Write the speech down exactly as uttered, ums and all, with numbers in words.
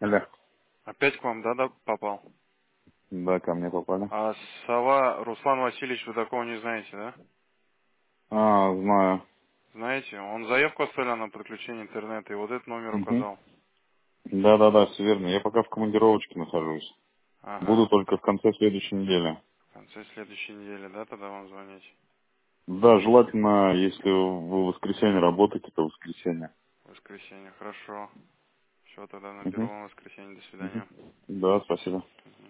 Алло. Опять к вам, да, да, попал? Да, ко мне попали. А Сова Руслан Васильевич, вы такого не знаете, да? А, знаю. Знаете, он заявку оставил на подключение интернета и вот этот номер Угу. указал. Да, да, да, все верно. Я пока в командировочке нахожусь. Буду Ага. только в конце следующей недели. В конце следующей недели, да, тогда вам звонить? Да, желательно, если вы в воскресенье работаете, то в воскресенье. В воскресенье, хорошо. Все, тогда наберу Угу. вам в воскресенье. До Угу. свидания. Да, спасибо.